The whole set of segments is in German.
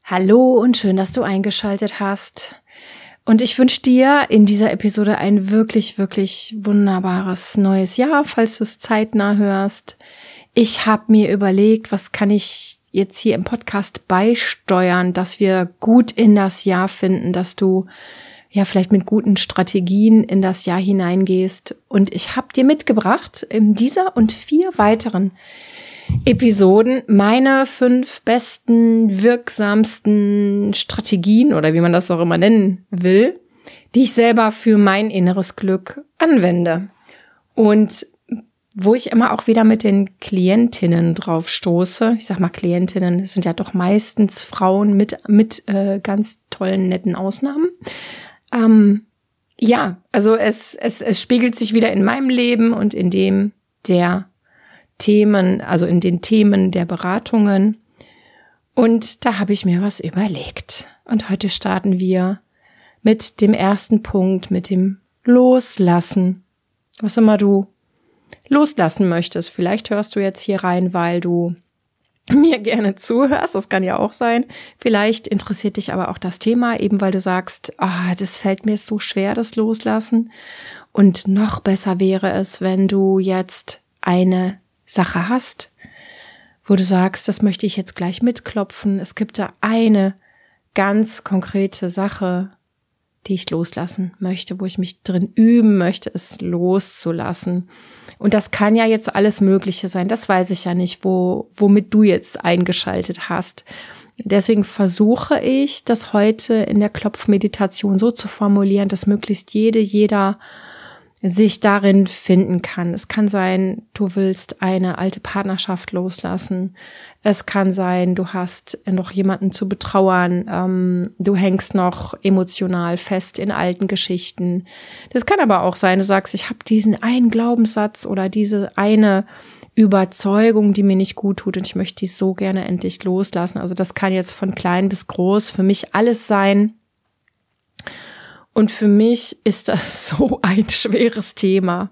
Hallo und schön, dass du eingeschaltet hast. Und ich wünsche dir in dieser Episode ein wirklich, wirklich wunderbares neues Jahr, falls du es zeitnah hörst. Ich habe mir überlegt, was kann ich jetzt hier im Podcast beisteuern, dass wir gut in das Jahr finden, dass du ja vielleicht mit guten Strategien in das Jahr hineingehst. Und ich habe dir mitgebracht in dieser und 4 weiteren Episoden meine 5 besten, wirksamsten Strategien oder wie man das auch immer nennen will, die ich selber für mein inneres Glück anwende. Und wo ich immer auch wieder mit den Klientinnen drauf stoße, ich sag mal Klientinnen, es sind ja doch meistens Frauen mit ganz tollen, netten Ausnahmen. Also es spiegelt sich wieder in meinem Leben und in dem der Themen, also in den Themen der Beratungen. Und da habe ich mir was überlegt. Und heute starten wir mit dem ersten Punkt, mit dem Loslassen. Was immer du loslassen möchtest. Vielleicht hörst du jetzt hier rein, weil du mir gerne zuhörst. Das kann ja auch sein. Vielleicht interessiert dich aber auch das Thema, eben weil du sagst, das fällt mir so schwer, das Loslassen. Und noch besser wäre es, wenn du jetzt eine Sache hast, wo du sagst, das möchte ich jetzt gleich mitklopfen. Es gibt da eine ganz konkrete Sache, die ich loslassen möchte, wo ich mich drin üben möchte, es loszulassen. Und das kann ja jetzt alles Mögliche sein. Das weiß ich ja nicht, womit du jetzt eingeschaltet hast. Deswegen versuche ich, das heute in der Klopfmeditation so zu formulieren, dass möglichst jeder sich darin finden kann. Es kann sein, du willst eine alte Partnerschaft loslassen. Es kann sein, du hast noch jemanden zu betrauern. Du hängst noch emotional fest in alten Geschichten. Das kann aber auch sein, du sagst, ich habe diesen einen Glaubenssatz oder diese eine Überzeugung, die mir nicht gut tut und ich möchte die so gerne endlich loslassen. Also das kann jetzt von klein bis groß für mich alles sein. Und für mich ist das so ein schweres Thema.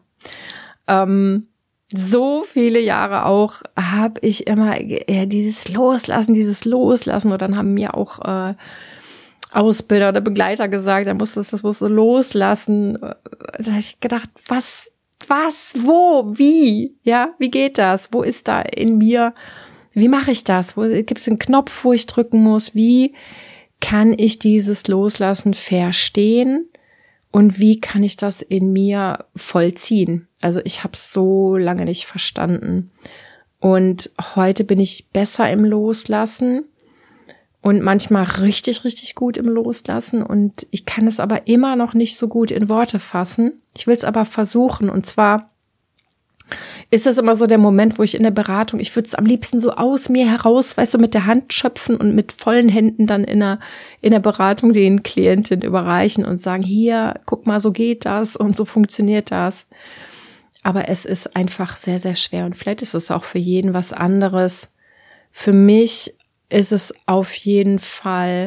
So viele Jahre auch habe ich immer dieses Loslassen. Und dann haben mir auch Ausbilder oder Begleiter gesagt, das musst du loslassen. Da habe ich gedacht, was, wo, wie? Ja, wie geht das? Wo ist da in mir? Wie mache ich das? Wo gibt es einen Knopf, wo ich drücken muss? Wie kann ich dieses Loslassen verstehen und wie kann ich das in mir vollziehen? Also ich habe es so lange nicht verstanden und heute bin ich besser im Loslassen und manchmal richtig, richtig gut im Loslassen und ich kann es aber immer noch nicht so gut in Worte fassen. Ich will es aber versuchen und zwar ist das immer so der Moment, wo ich in der Beratung, ich würde es am liebsten so aus mir heraus, weißt du, mit der Hand schöpfen und mit vollen Händen dann in der Beratung den Klienten überreichen und sagen, hier, guck mal, so geht das und so funktioniert das. Aber es ist einfach sehr, sehr schwer und vielleicht ist es auch für jeden was anderes. Für mich ist es auf jeden Fall,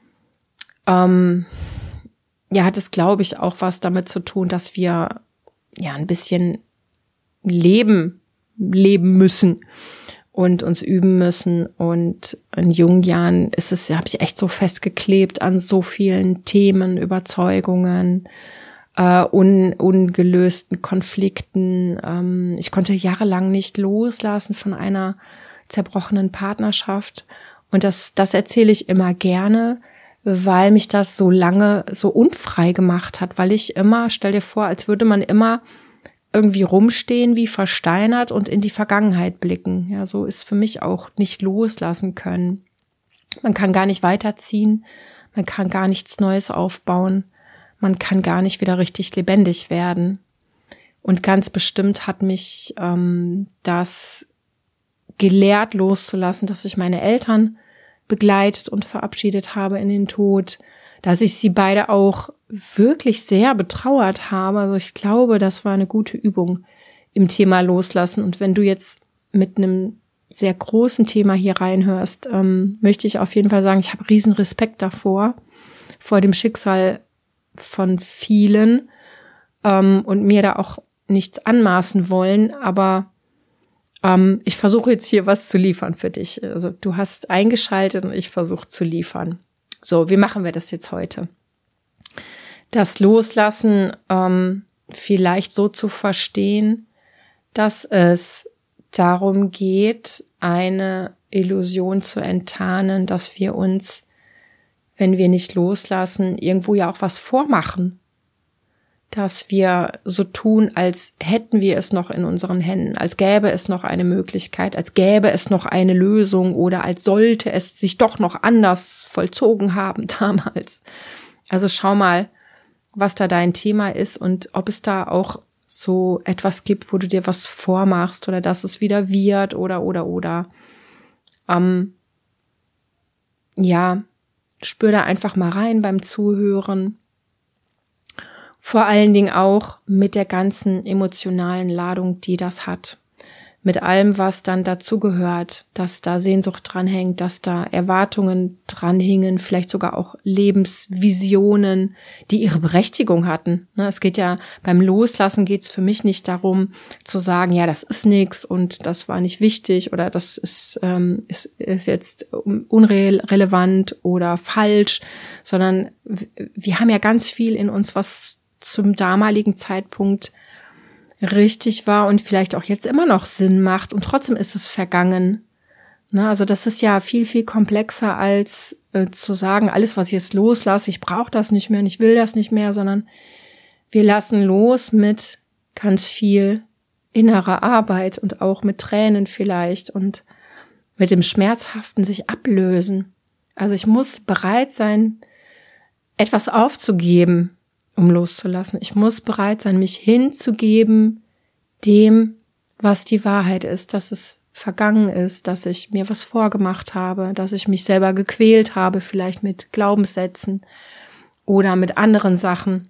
hat es, glaube ich, auch was damit zu tun, dass wir ein bisschen leben müssen und uns üben müssen. Und in jungen Jahren habe ich echt so festgeklebt an so vielen Themen, Überzeugungen, ungelösten Konflikten. Ich konnte jahrelang nicht loslassen von einer zerbrochenen Partnerschaft. Und das erzähle ich immer gerne, weil mich das so lange so unfrei gemacht hat, weil ich immer, stell dir vor, als würde man immer irgendwie rumstehen wie versteinert und in die Vergangenheit blicken. Ja, so ist für mich auch nicht loslassen können. Man kann gar nicht weiterziehen, man kann gar nichts Neues aufbauen, man kann gar nicht wieder richtig lebendig werden. Und ganz bestimmt hat mich das gelehrt loszulassen, dass ich meine Eltern begleitet und verabschiedet habe in den Tod, dass ich sie beide auch wirklich sehr betrauert habe. Also ich glaube, das war eine gute Übung im Thema Loslassen. Und wenn du jetzt mit einem sehr großen Thema hier reinhörst, möchte ich auf jeden Fall sagen, ich habe riesen Respekt davor, vor dem Schicksal von vielen und mir da auch nichts anmaßen wollen. Aber Ich versuche jetzt hier was zu liefern für dich. Also du hast eingeschaltet und ich versuche zu liefern. So, wie machen wir das jetzt heute? Das Loslassen vielleicht so zu verstehen, dass es darum geht, eine Illusion zu enttarnen, dass wir uns, wenn wir nicht loslassen, irgendwo ja auch was vormachen. Dass wir so tun, als hätten wir es noch in unseren Händen, als gäbe es noch eine Möglichkeit, als gäbe es noch eine Lösung oder als sollte es sich doch noch anders vollzogen haben damals. Also schau mal, was da dein Thema ist und ob es da auch so etwas gibt, wo du dir was vormachst oder dass es wieder wird oder. Ja, spür da einfach mal rein beim Zuhören. Vor allen Dingen auch mit der ganzen emotionalen Ladung, die das hat. Mit allem, was dann dazugehört, dass da Sehnsucht dranhängt, dass da Erwartungen dranhingen, vielleicht sogar auch Lebensvisionen, die ihre Berechtigung hatten. Es geht ja, beim Loslassen geht es für mich nicht darum zu sagen, ja, das ist nix und das war nicht wichtig oder das ist jetzt unrelevant oder falsch, sondern wir haben ja ganz viel in uns, was zum damaligen Zeitpunkt richtig war und vielleicht auch jetzt immer noch Sinn macht und trotzdem ist es vergangen. Also das ist ja viel, viel komplexer als zu sagen, alles, was ich jetzt loslasse, ich brauche das nicht mehr und ich will das nicht mehr, sondern wir lassen los mit ganz viel innerer Arbeit und auch mit Tränen vielleicht und mit dem Schmerzhaften sich ablösen. Also ich muss bereit sein, etwas aufzugeben, um loszulassen. Ich muss bereit sein, mich hinzugeben dem, was die Wahrheit ist, dass es vergangen ist, dass ich mir was vorgemacht habe, dass ich mich selber gequält habe, vielleicht mit Glaubenssätzen oder mit anderen Sachen.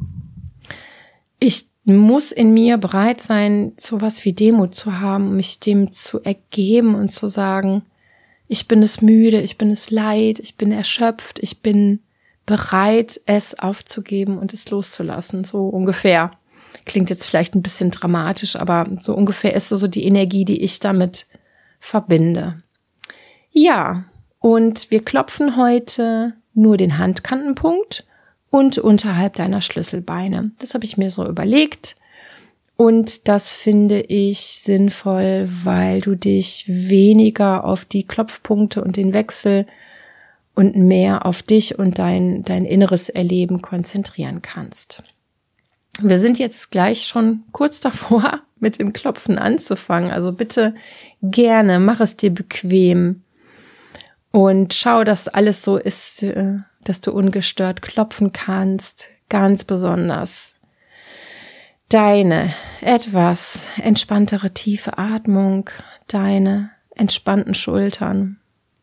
Ich muss in mir bereit sein, sowas wie Demut zu haben, mich dem zu ergeben und zu sagen, ich bin es müde, ich bin es leid, ich bin erschöpft, ich bin bereit, es aufzugeben und es loszulassen, so ungefähr. Klingt jetzt vielleicht ein bisschen dramatisch, aber so ungefähr ist so die Energie, die ich damit verbinde. Ja, und wir klopfen heute nur den Handkantenpunkt und unterhalb deiner Schlüsselbeine. Das habe ich mir so überlegt und das finde ich sinnvoll, weil du dich weniger auf die Klopfpunkte und den Wechsel und mehr auf dich und dein inneres Erleben konzentrieren kannst. Wir sind jetzt gleich schon kurz davor, mit dem Klopfen anzufangen. Also bitte gerne, mach es dir bequem und schau, dass alles so ist, dass du ungestört klopfen kannst. Ganz besonders deine etwas entspanntere tiefe Atmung, deine entspannten Schultern.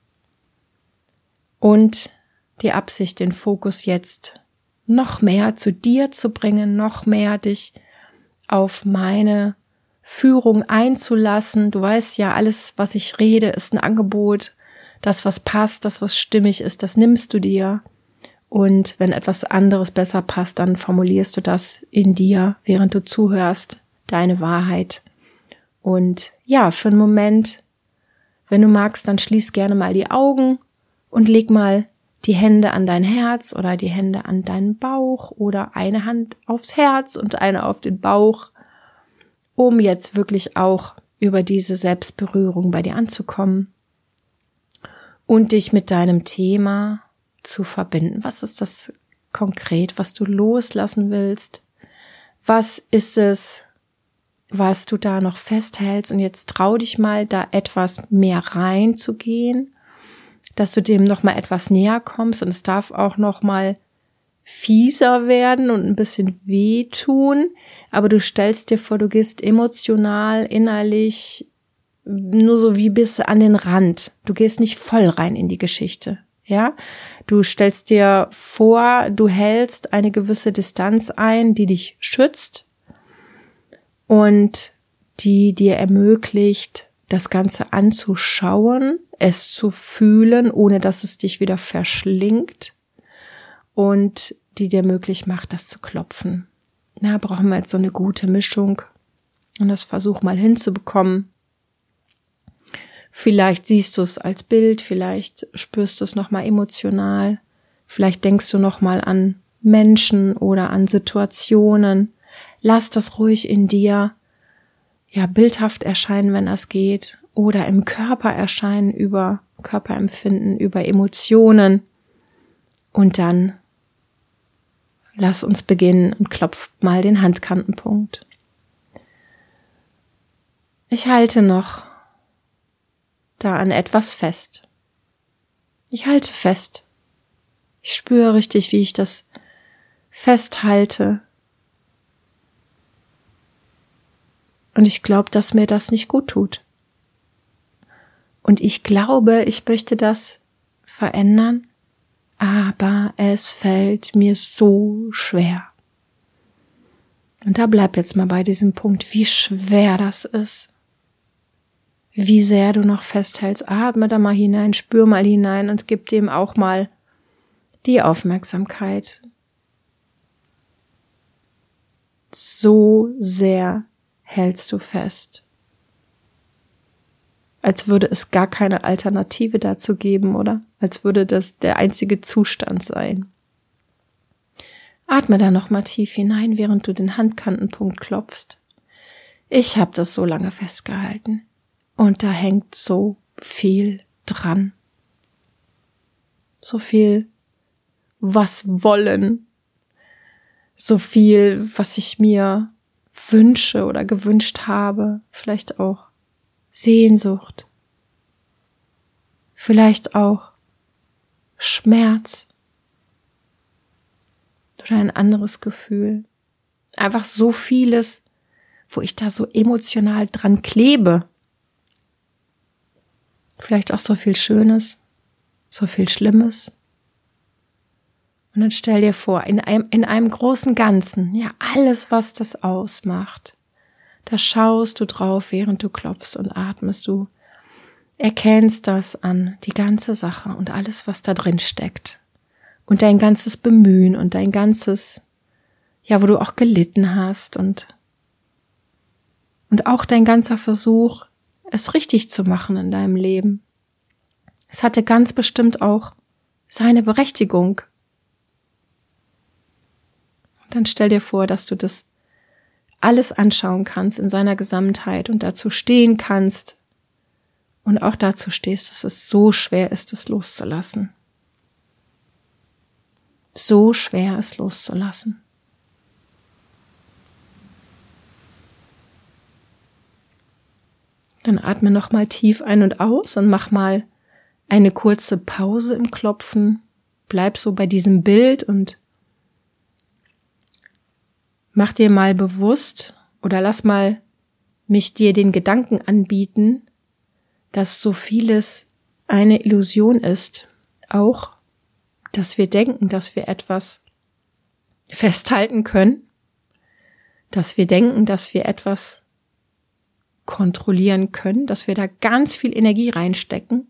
Und die Absicht, den Fokus jetzt noch mehr zu dir zu bringen, noch mehr dich auf meine Führung einzulassen. Du weißt ja, alles, was ich rede, ist ein Angebot. Das, was passt, das, was stimmig ist, das nimmst du dir. Und wenn etwas anderes besser passt, dann formulierst du das in dir, während du zuhörst, deine Wahrheit. Und ja, für einen Moment, wenn du magst, dann schließ gerne mal die Augen und leg mal die Hände an dein Herz oder die Hände an deinen Bauch oder eine Hand aufs Herz und eine auf den Bauch, um jetzt wirklich auch über diese Selbstberührung bei dir anzukommen und dich mit deinem Thema zu verbinden. Was ist das konkret, was du loslassen willst? Was ist es, was du da noch festhältst? Und jetzt trau dich mal, da etwas mehr reinzugehen, dass du dem noch mal etwas näher kommst und es darf auch noch mal fieser werden und ein bisschen wehtun, aber du stellst dir vor, du gehst emotional, innerlich nur so wie bis an den Rand. Du gehst nicht voll rein in die Geschichte, ja? Du stellst dir vor, du hältst eine gewisse Distanz ein, die dich schützt und die dir ermöglicht, das Ganze anzuschauen, es zu fühlen, ohne dass es dich wieder verschlingt und die dir möglich macht, das zu klopfen. Na, brauchen wir jetzt so eine gute Mischung und das versuch mal hinzubekommen. Vielleicht siehst du es als Bild, vielleicht spürst du es nochmal emotional, vielleicht denkst du nochmal an Menschen oder an Situationen. Lass das ruhig in dir, bildhaft erscheinen, wenn das geht, oder im Körper erscheinen über Körperempfinden, über Emotionen. Und dann lass uns beginnen und klopf mal den Handkantenpunkt. Ich halte noch da an etwas fest. Ich halte fest. Ich spüre richtig, wie ich das festhalte. Und ich glaube, dass mir das nicht gut tut. Und ich glaube, ich möchte das verändern, aber es fällt mir so schwer. Und da bleib jetzt mal bei diesem Punkt, wie schwer das ist. Wie sehr du noch festhältst. Atme da mal hinein, spür mal hinein und gib dem auch mal die Aufmerksamkeit. So sehr hältst du fest. Als würde es gar keine Alternative dazu geben, oder? Als würde das der einzige Zustand sein. Atme da nochmal tief hinein, während du den Handkantenpunkt klopfst. Ich habe das so lange festgehalten. Und da hängt so viel dran. So viel, was wollen. So viel, was ich mir wünsche oder gewünscht habe. Vielleicht auch Sehnsucht. Vielleicht auch Schmerz. Oder ein anderes Gefühl. Einfach so vieles, wo ich da so emotional dran klebe. Vielleicht auch so viel Schönes, so viel Schlimmes. Und dann stell dir vor, in einem großen Ganzen, alles, was das ausmacht, da schaust du drauf, während du klopfst und atmest. Du erkennst das an, die ganze Sache und alles, was da drin steckt. Und dein ganzes Bemühen und dein ganzes, wo du auch gelitten hast und auch dein ganzer Versuch, es richtig zu machen in deinem Leben. Es hatte ganz bestimmt auch seine Berechtigung. Und dann stell dir vor, dass du das alles anschauen kannst in seiner Gesamtheit und dazu stehen kannst und auch dazu stehst, dass es so schwer ist, es loszulassen. So schwer, es loszulassen. Dann atme nochmal tief ein und aus und mach mal eine kurze Pause im Klopfen. Bleib so bei diesem Bild und mach dir mal bewusst oder lass mal mich dir den Gedanken anbieten, dass so vieles eine Illusion ist. Auch, dass wir denken, dass wir etwas festhalten können, dass wir denken, dass wir etwas kontrollieren können, dass wir da ganz viel Energie reinstecken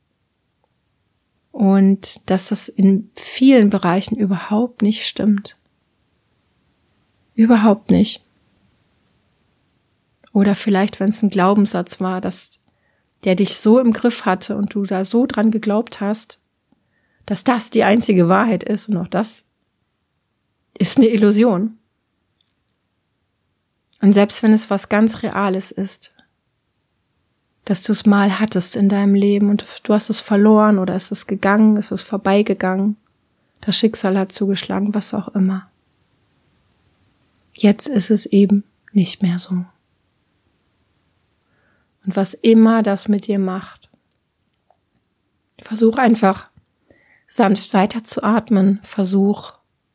und dass das in vielen Bereichen überhaupt nicht stimmt. Überhaupt nicht. Oder vielleicht, wenn es ein Glaubenssatz war, dass der dich so im Griff hatte und du da so dran geglaubt hast, dass das die einzige Wahrheit ist und auch das ist eine Illusion. Und selbst wenn es was ganz Reales ist, dass du es mal hattest in deinem Leben und du hast es verloren oder es ist gegangen, es ist vorbeigegangen, das Schicksal hat zugeschlagen, was auch immer. Jetzt ist es eben nicht mehr so. Und was immer das mit dir macht, versuch einfach sanft weiter zu atmen, versuch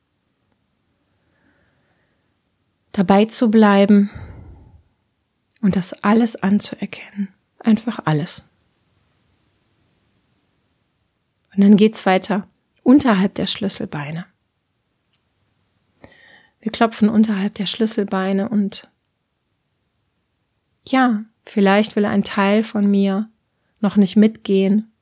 dabei zu bleiben und das alles anzuerkennen. Einfach alles. Und dann geht's weiter unterhalb der Schlüsselbeine. Wir klopfen unterhalb der Schlüsselbeine und vielleicht will ein Teil von mir noch nicht mitgehen.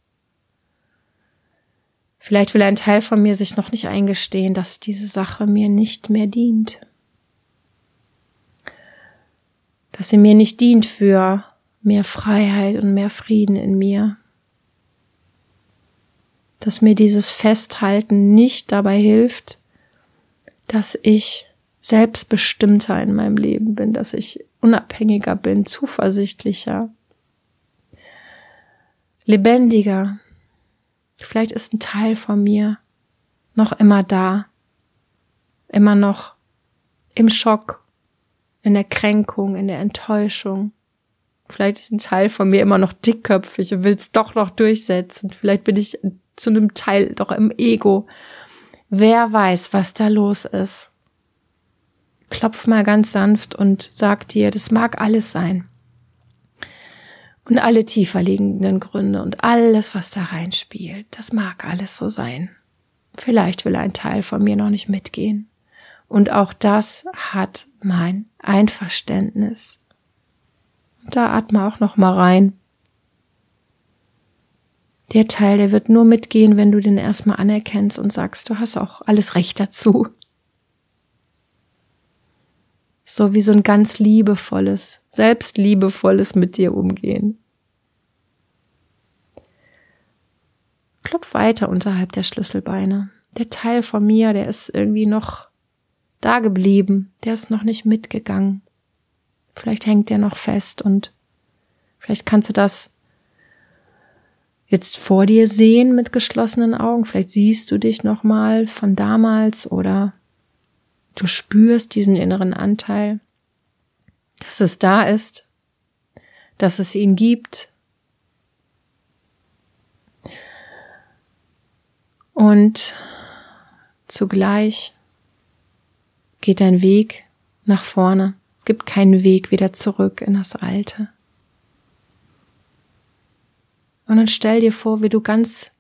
Vielleicht will ein Teil von mir sich noch nicht eingestehen, dass diese Sache mir nicht mehr dient. Dass sie mir nicht dient für mehr Freiheit und mehr Frieden in mir. Dass mir dieses Festhalten nicht dabei hilft, dass ich selbstbestimmter in meinem Leben bin, dass ich unabhängiger bin, zuversichtlicher, lebendiger. Vielleicht ist ein Teil von mir noch immer da, immer noch im Schock, in der Kränkung, in der Enttäuschung. Vielleicht ist ein Teil von mir immer noch dickköpfig und will es doch noch durchsetzen. Vielleicht bin ich zu einem Teil doch im Ego. Wer weiß, was da los ist. Klopf mal ganz sanft und sag dir, das mag alles sein. Und alle tiefer liegenden Gründe und alles, was da reinspielt, das mag alles so sein. Vielleicht will ein Teil von mir noch nicht mitgehen. Und auch das hat mein Einverständnis. Und da atme auch noch mal rein. Der Teil, der wird nur mitgehen, wenn du den erstmal anerkennst und sagst, du hast auch alles Recht dazu. So wie so ein ganz liebevolles, selbstliebevolles mit dir umgehen. Klopf weiter unterhalb der Schlüsselbeine. Der Teil von mir, der ist irgendwie noch da geblieben, der ist noch nicht mitgegangen. Vielleicht hängt der noch fest und vielleicht kannst du das jetzt vor dir sehen mit geschlossenen Augen. Vielleicht siehst du dich noch mal von damals oder du spürst diesen inneren Anteil, dass es da ist, dass es ihn gibt. Und zugleich geht dein Weg nach vorne. Es gibt keinen Weg wieder zurück in das Alte. Und dann stell dir vor, wie du ganz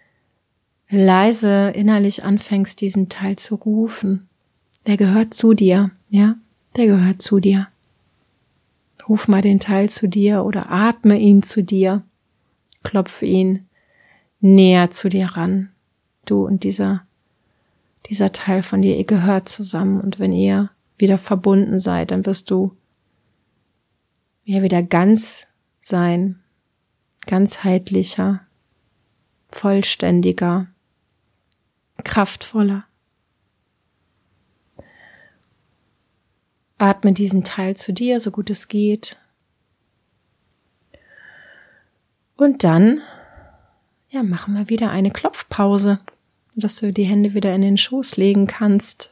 leise innerlich anfängst, diesen Teil zu rufen. Der gehört zu dir, ja? Der gehört zu dir. Ruf mal den Teil zu dir oder atme ihn zu dir. Klopfe ihn näher zu dir ran. Du und dieser Teil von dir, ihr gehört zusammen. Und wenn ihr wieder verbunden seid, dann wirst du ja wieder ganz sein, ganzheitlicher, vollständiger, kraftvoller. Atme diesen Teil zu dir, so gut es geht. Und dann, ja, machen wir wieder eine Klopfpause, dass du die Hände wieder in den Schoß legen kannst.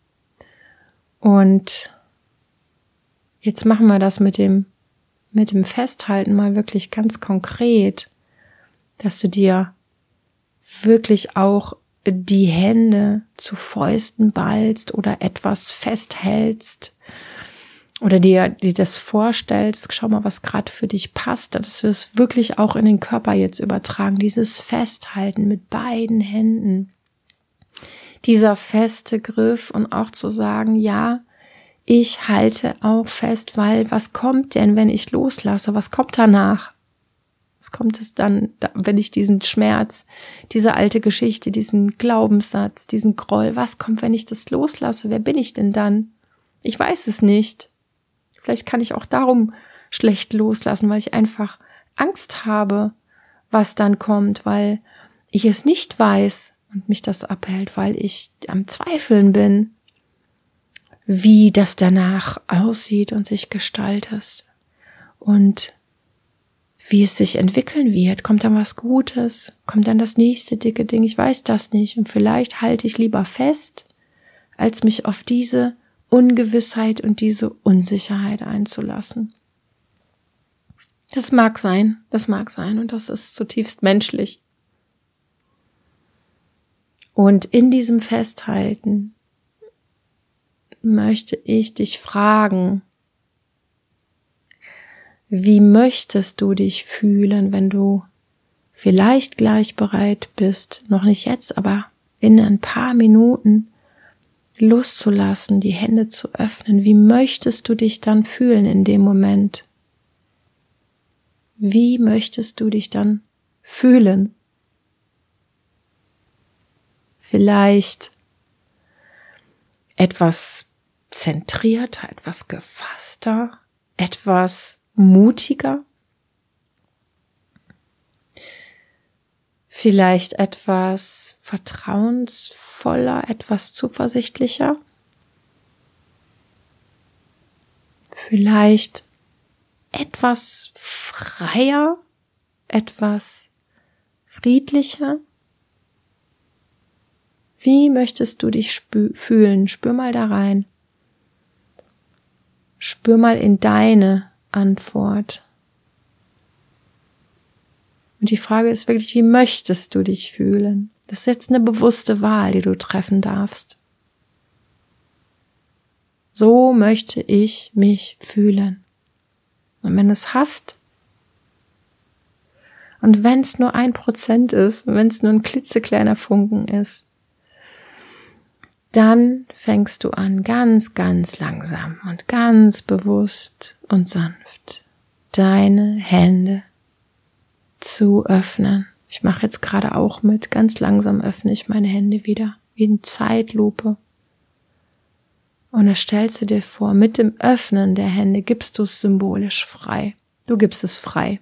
Und jetzt machen wir das mit dem Festhalten mal wirklich ganz konkret, dass du dir wirklich auch die Hände zu Fäusten ballst oder etwas festhältst oder dir das vorstellst, schau mal, was gerade für dich passt, dass du es wirklich auch in den Körper jetzt übertragen, dieses Festhalten mit beiden Händen, dieser feste Griff und auch zu sagen, ja, ich halte auch fest, weil was kommt denn, wenn ich loslasse, was kommt danach? Was kommt es dann, wenn ich diesen Schmerz, diese alte Geschichte, diesen Glaubenssatz, diesen Groll, was kommt, wenn ich das loslasse? Wer bin ich denn dann? Ich weiß es nicht. Vielleicht kann ich auch darum schlecht loslassen, weil ich einfach Angst habe, was dann kommt, weil ich es nicht weiß und mich das abhält, weil ich am Zweifeln bin, wie das danach aussieht und sich gestaltet. Und wie es sich entwickeln wird. Kommt dann was Gutes? Kommt dann das nächste dicke Ding? Ich weiß das nicht. Und vielleicht halte ich lieber fest, als mich auf diese Ungewissheit und diese Unsicherheit einzulassen. Das mag sein und das ist zutiefst menschlich. Und in diesem Festhalten möchte ich dich fragen, wie möchtest du dich fühlen, wenn du vielleicht gleich bereit bist, noch nicht jetzt, aber in ein paar Minuten loszulassen, die Hände zu öffnen? Wie möchtest du dich dann fühlen in dem Moment? Wie möchtest du dich dann fühlen? Vielleicht etwas zentrierter, etwas gefasster, etwas mutiger, Vielleicht etwas vertrauensvoller, etwas zuversichtlicher. Vielleicht etwas freier, etwas friedlicher. Wie möchtest du dich fühlen? Spür mal da rein. Spür mal in deine Antwort. Und die Frage ist wirklich, wie möchtest du dich fühlen? Das ist jetzt eine bewusste Wahl, die du treffen darfst. So möchte ich mich fühlen. Und wenn du es hast, und wenn es nur 1% ist, wenn es nur ein klitzekleiner Funken ist, dann fängst du an, ganz, ganz langsam und ganz bewusst und sanft deine Hände zu öffnen. Ich mache jetzt gerade auch mit, ganz langsam öffne ich meine Hände wieder, wie in Zeitlupe. Und dann stellst du dir vor, mit dem Öffnen der Hände gibst du es symbolisch frei. Du gibst es frei.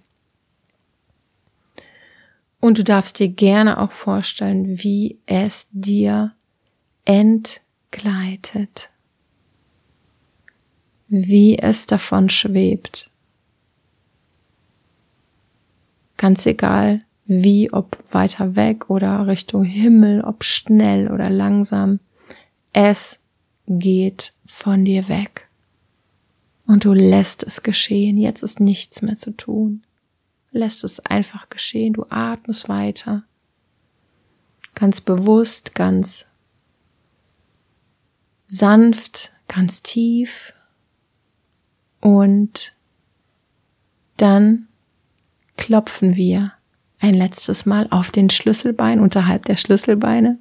Und du darfst dir gerne auch vorstellen, wie es dir entgleitet, wie es davon schwebt. Ganz egal, wie, ob weiter weg oder Richtung Himmel, ob schnell oder langsam, es geht von dir weg. Und du lässt es geschehen. Jetzt ist nichts mehr zu tun. Lässt es einfach geschehen. Du atmest weiter. Ganz bewusst, ganz sanft, ganz tief. Und dann klopfen wir ein letztes Mal auf den Schlüsselbein, unterhalb der Schlüsselbeine.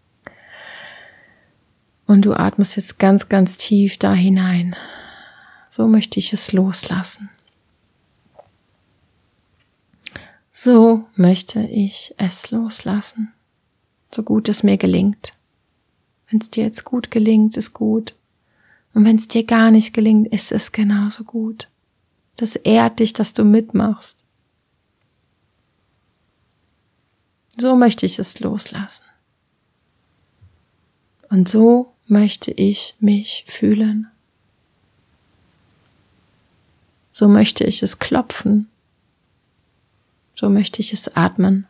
Und du atmest jetzt ganz, ganz tief da hinein. So möchte ich es loslassen. So möchte ich es loslassen. So gut es mir gelingt. Wenn es dir jetzt gut gelingt, ist gut. Und wenn es dir gar nicht gelingt, ist es genauso gut. Das ehrt dich, dass du mitmachst. So möchte ich es loslassen. Und so möchte ich mich fühlen. So möchte ich es klopfen. So möchte ich es atmen.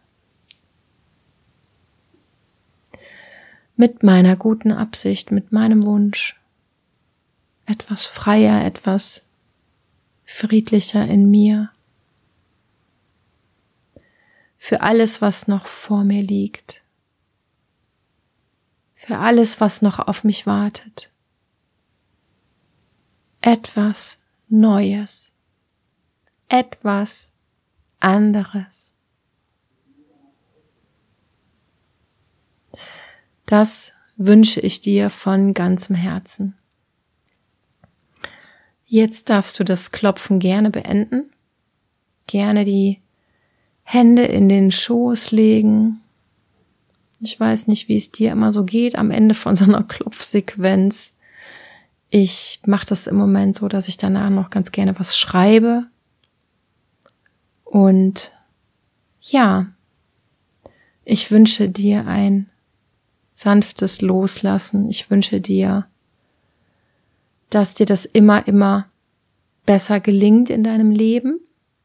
Mit meiner guten Absicht, mit meinem Wunsch, etwas freier, etwas friedlicher in mir. Für alles, was noch vor mir liegt. Für alles, was noch auf mich wartet. Etwas Neues. Etwas anderes. Das wünsche ich dir von ganzem Herzen. Jetzt darfst du das Klopfen gerne beenden. Gerne die Hände in den Schoß legen. Ich weiß nicht, wie es dir immer so geht am Ende von so einer Klopfsequenz. Ich mache das im Moment so, dass ich danach noch ganz gerne was schreibe. Und ja, ich wünsche dir ein sanftes Loslassen. Ich wünsche dir, dass dir das immer besser gelingt in deinem Leben.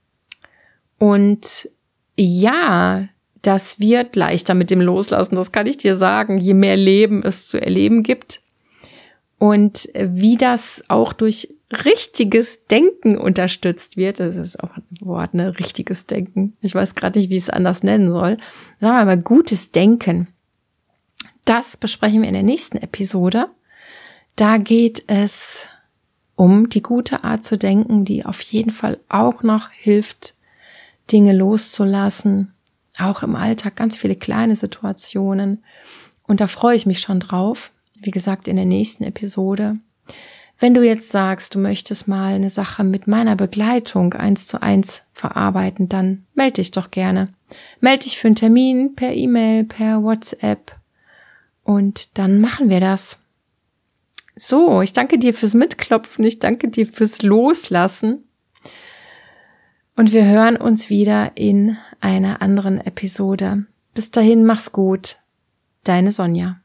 Und ja, das wird leichter mit dem Loslassen, das kann ich dir sagen, je mehr Leben es zu erleben gibt. Und wie das auch durch richtiges Denken unterstützt wird, das ist auch ein Wort, ne, richtiges Denken. Ich weiß gerade nicht, wie ich es anders nennen soll. Sagen wir mal, gutes Denken. Das besprechen wir in der nächsten Episode. Da geht es um die gute Art zu denken, die auf jeden Fall auch noch hilft, Dinge loszulassen. Auch im Alltag ganz viele kleine Situationen. Und da freue ich mich schon drauf. Wie gesagt, in der nächsten Episode. Wenn du jetzt sagst, du möchtest mal eine Sache mit meiner Begleitung 1:1 verarbeiten, dann melde dich doch gerne. Melde dich für einen Termin per E-Mail, per WhatsApp und dann machen wir das. So, ich danke dir fürs Mitklopfen, ich danke dir fürs Loslassen und wir hören uns wieder in einer anderen Episode. Bis dahin, mach's gut. Deine Sonja.